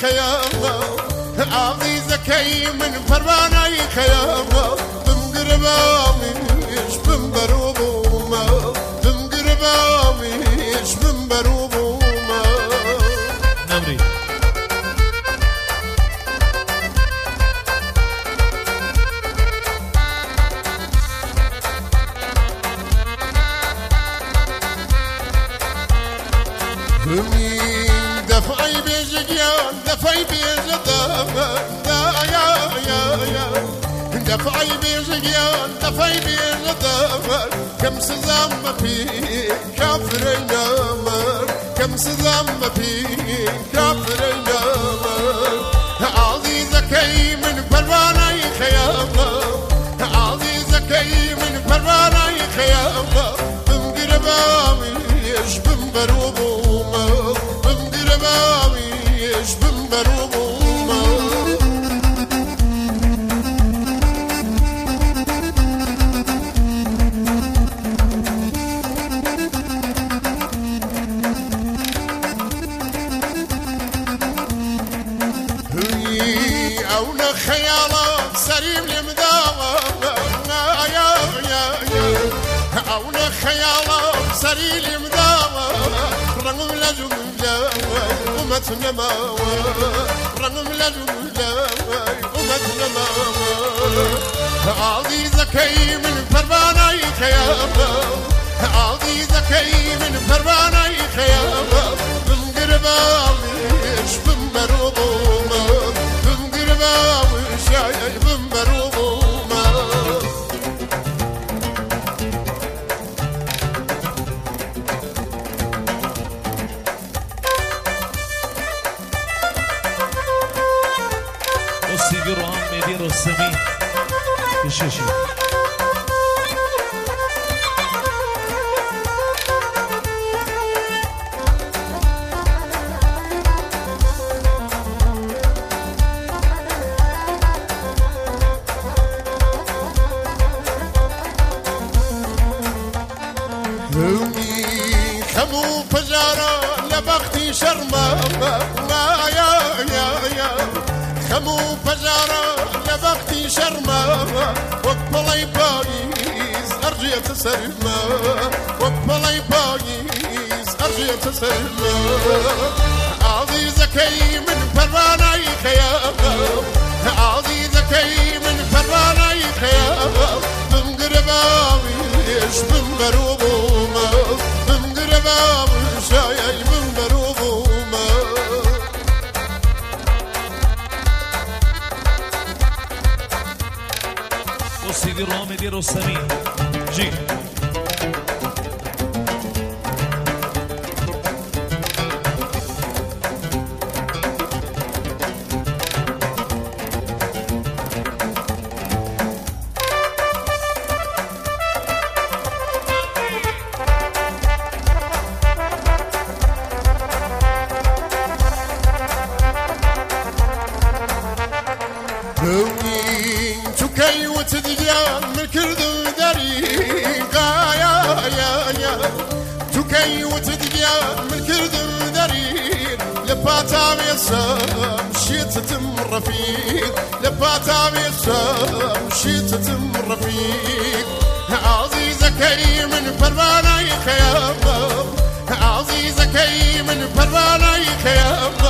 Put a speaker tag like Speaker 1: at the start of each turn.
Speaker 1: خيامة عزيزكي من فرماني خيامة بمقرباميش بمبروبوما بمقرباميش بمبروبوما
Speaker 2: نمري
Speaker 1: دفعي بيجيان دفعي بيجدام دفعي بيجيان دفعي بيجدام كم سزام في كافرين نامر كم سزام في كافرين نامر عزيزكي من فرماني خيامة عزيزكي من فرماني خيامة بمقربامي يش بمبروبوما بمقربامي يش بمبروبوما أونا خيالات سريم لمداوة أونا خيالات سريم لمداوة رغم لجملة أمتنا ماوة رغم لجملة أمتنا ماوة عزيزكي من فرماني خيامة عزيزكي من فرماني خيامة بمقرباميش بمبروبوما بمقرباميش يا بمبروبوما
Speaker 2: والسيجر عم يديروا السمين الشاشي
Speaker 1: خمو فجارة لبختي شرمة يا خمو فجارة لبختي شرمة وقبلي بايز أرجيت سلمة وقبلي بايز أرجيت سلمة عزيزكي من فرماني خيامة عزيزكي من فرماني خيامة بمقرباميش بمبروبوما بمقرباميش يا بمبروبوما
Speaker 2: والسيجر عم يديروا السمين جي
Speaker 1: تكي وتديان من كردو دريقا يا تكي وتديان من كردو دريق لباتا بيسام شيت تم رفيق لباتا بيسام شيت تم رفيق عزيزكي من فرماني خيامة عزيزكي من فرماني خيامة